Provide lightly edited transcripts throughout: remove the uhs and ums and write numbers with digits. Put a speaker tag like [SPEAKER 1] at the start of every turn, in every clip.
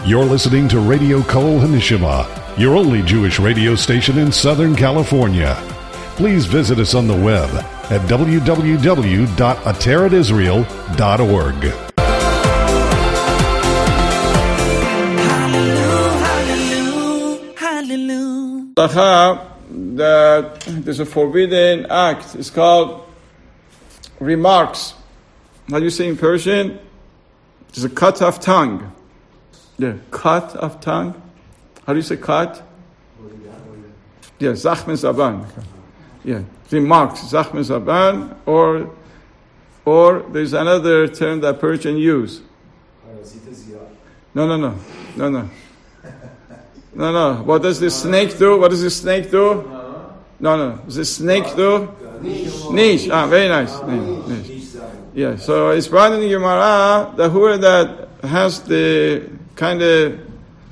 [SPEAKER 1] You're listening to Radio Kol Hanishima, your only Jewish radio station in Southern California. Please visit us on the web at www.ateratisrael.org.
[SPEAKER 2] That there's a forbidden act. It's called remarks. How do you say in Persian? There's a cut of tongue. Yeah, cut of tongue. How do you say cut? Yeah, zachm zaban. Yeah, remarks, zachm zaban, or there's another term that Persian use. No. What does the snake do? What does the snake do? No. Does the snake do? Nish. Very nice. Nish. Yeah, so it's brought in the Gemara, the whoever that has the kind of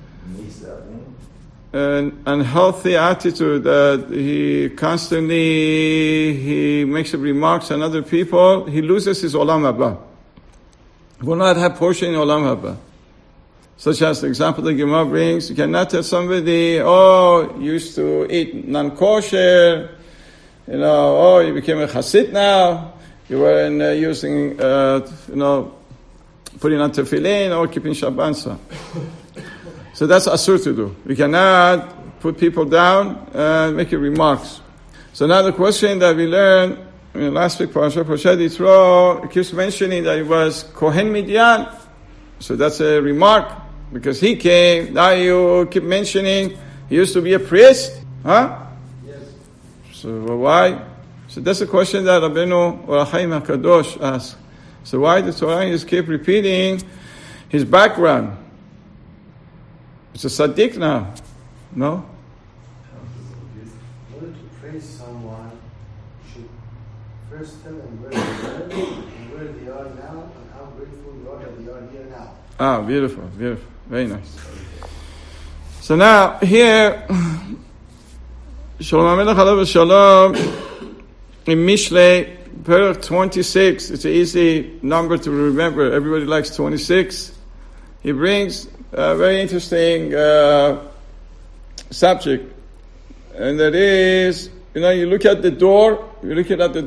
[SPEAKER 2] an unhealthy attitude that he constantly makes remarks on other people, he loses his Olam Haba. He will not have portion in Olam Haba. Such as the example the Gemara brings, you cannot tell somebody, you used to eat non-kosher, you became a chassid now, you weren't using, putting on tefillin or keeping Shabbat. So that's asur to do. We cannot put people down and make remarks. So now the question that we learned in last week, Parashat Yitro, it keeps mentioning that it was Kohen Midian. So that's a remark. Because he came, now you keep mentioning, he used to be a priest, huh? Yes. So why? So that's a question that Rabbeinu Or HaChaim HaKadosh asked. So why the Torah just keep repeating his background? It's a tzaddik now, no?
[SPEAKER 3] In order to praise someone, you should first tell them where they were and where they are now and how grateful you are that they are here now.
[SPEAKER 2] Beautiful. Very nice. So now, here, Shalom HaMelech Alav Shalom, in Mishlei, Perek 26, it's an easy number to remember. Everybody likes 26. He brings a very interesting subject. And that is, you look at the door, you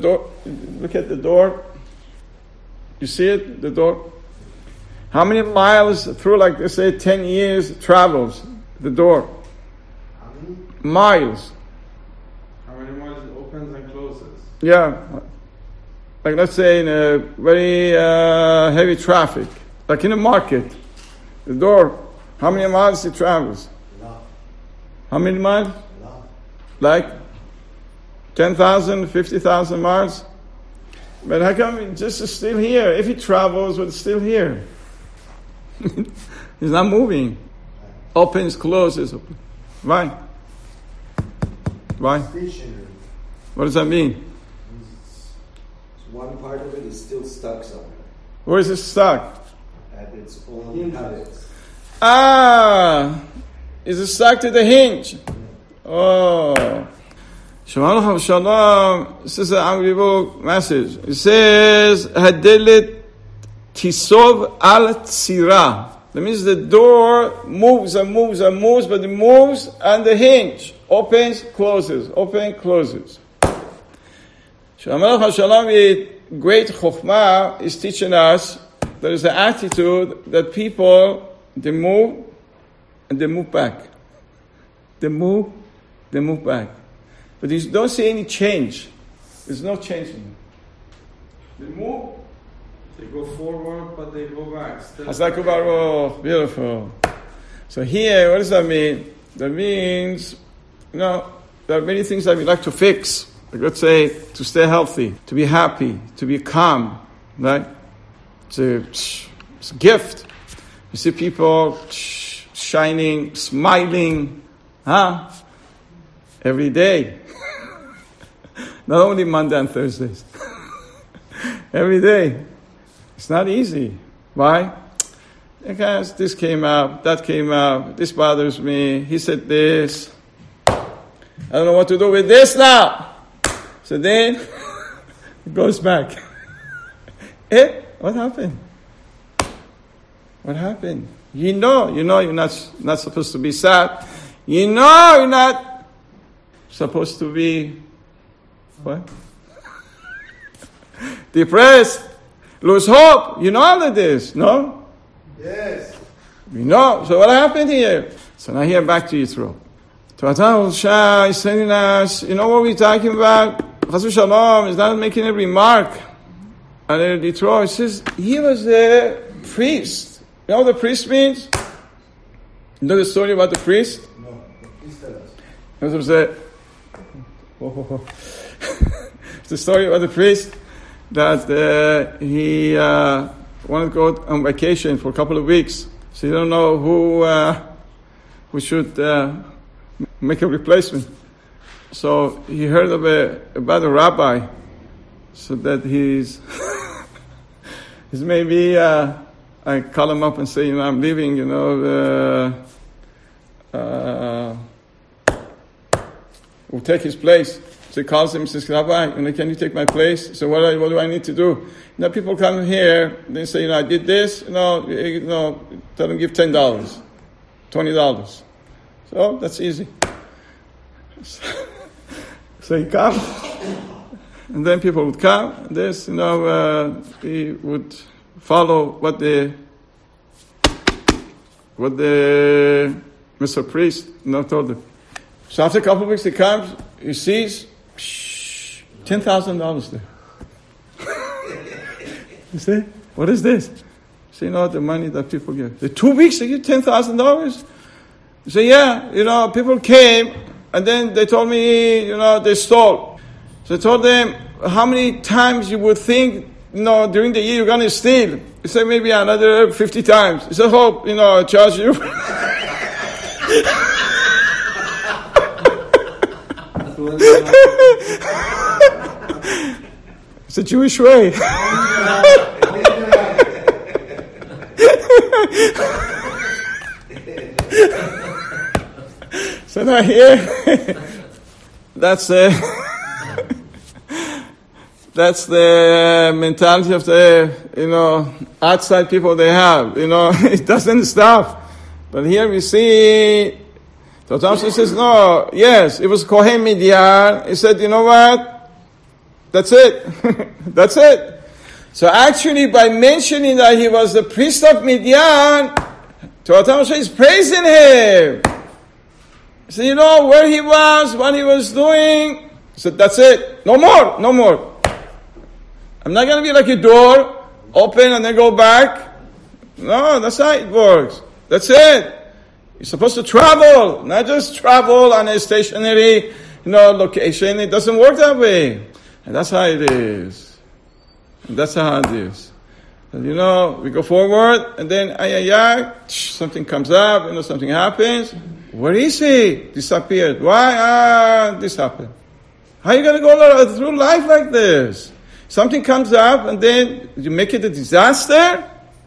[SPEAKER 2] see it, the door? How many miles through, like they say, 10 years travels the door?
[SPEAKER 3] How many?
[SPEAKER 2] Miles.
[SPEAKER 4] How many miles it opens and closes?
[SPEAKER 2] Yeah. Like let's say in a very heavy traffic, like in a market, the door, how many miles it travels?
[SPEAKER 3] No.
[SPEAKER 2] How many miles?
[SPEAKER 3] No.
[SPEAKER 2] Like 10,000, 50,000 miles? But how come it just is still here? If he travels, but it's still here. He's not moving. Opens, closes. Why?
[SPEAKER 3] Stationary.
[SPEAKER 2] What does that mean?
[SPEAKER 5] One part of it is still stuck somewhere.
[SPEAKER 2] Where is it stuck?
[SPEAKER 5] At its own habits.
[SPEAKER 2] Is it stuck to the hinge? Oh. Shalom Shalom. This is an unbelievable message. It says, Hadelet Tisov al Tzira. That means the door moves, but it moves on the hinge. Opens, closes. Shalom HaShalom with great chokhmah is teaching us there is an attitude that people, they move and they move back. They move back. But you don't see any change. There's no change in it. They move.
[SPEAKER 4] They go forward, but they go back.
[SPEAKER 2] Hazaku Baruch. Beautiful. So here, what does that mean? That means, there are many things that we like to fix. Like let's say, to stay healthy, to be happy, to be calm, right? It's a gift. You see people shining, smiling, every day. Not only Monday and Thursdays. Every day. It's not easy. Why? Because this came up, that came up, this bothers me, he said this. I don't know what to do with this now. So then, it goes back. What happened? What happened? You know you're not supposed to be sad. You know you're not supposed to be, what? Depressed, lose hope. You know all of this, no?
[SPEAKER 3] Yes.
[SPEAKER 2] You know. So what happened here? So now here back to Yitro. Torah Shah is telling us, you know what we're talking about? Chas Shalom is not making a remark. And Yitro says, he was a priest. You know what the priest means? You know the story about the priest?
[SPEAKER 3] No, please tell us.
[SPEAKER 2] It was the story about the priest that he wanted to go on vacation for a couple of weeks. So you don't know who should make a replacement. So he heard about a rabbi, so that he's maybe I call him up and say, I'm leaving, we'll take his place. So he calls him and says, Rabbi, can you take my place? So what do I need to do? People come here, they say, I did this, tell them give $10, $20. So that's easy. So he comes, and then people would come, and this, he would follow what the Mr. Priest told him. So after a couple of weeks he comes, he sees $10,000 there. You see? What is this? So the money that people give. The 2 weeks they give $10,000? You say, yeah, people came and then they told me, they stole. So I told them, how many times you would think, during the year you're going to steal? He said, maybe another 50 times. He said, hope, I charge you. It's a Jewish way. So now here, that's the mentality of the, outside people they have. It doesn't stop. But here we see, the Talmud says, no, yes, it was Kohen Midian. He said, you know what? That's it. That's it. So actually, by mentioning that he was the priest of Midian, Torah Moshe is praising him. He said, where he was, what he was doing. He said, that's it. No more, no more. I'm not going to be like a door, open and then go back. No, that's how it works. That's it. You're supposed to travel, not just travel on a stationary, location. It doesn't work that way. And that's how it is. And that's how it is. And, we go forward, and then, something comes up, something happens. Where is he? Disappeared. Why? This happened. How are you going to go through life like this? Something comes up, and then you make it a disaster?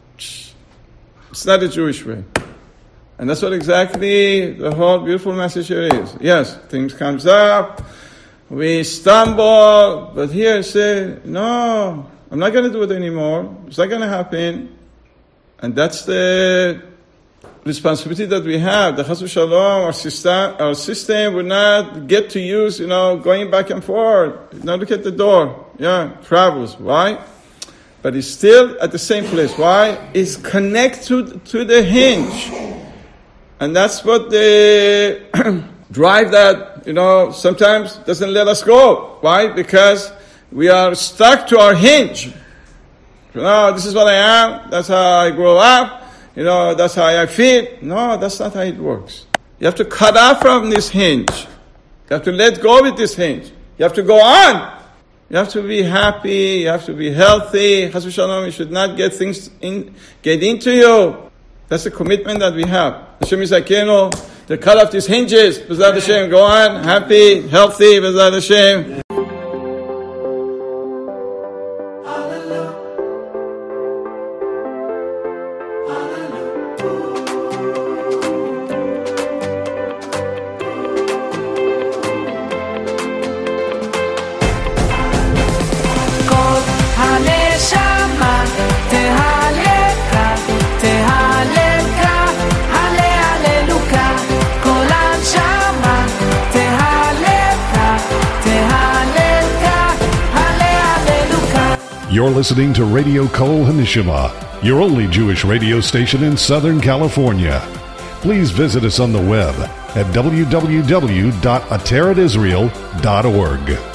[SPEAKER 2] It's not a Jewish way. And that's what exactly the whole beautiful message here is. Yes, things comes up, we stumble, but here say, no, I'm not going to do it anymore. It's not going to happen. And that's the responsibility that we have. The Chas V'Shalom, our system would not get to use, going back and forth. Now look at the door. Travels. Why? But it's still at the same place. Why? It's connected to the hinge. And that's what the drive that, sometimes doesn't let us go. Why? Because we are stuck to our hinge. This is what I am. That's how I grow up. That's how I feel. No, that's not how it works. You have to cut off from this hinge. You have to let go with this hinge. You have to go on. You have to be happy. You have to be healthy. Chas v'shalom, you should not get things get into you. That's the commitment that we have. Hashem Yisakenu, to cut off these hinges. B'ezrat Hashem, go on, happy, healthy, B'ezrat Hashem.
[SPEAKER 6] כל הנשמה תהלך, תהלך
[SPEAKER 1] You're listening to Radio Kol Hanishima, your only Jewish radio station in Southern California. Please visit us on the web at www.ateradisrael.org.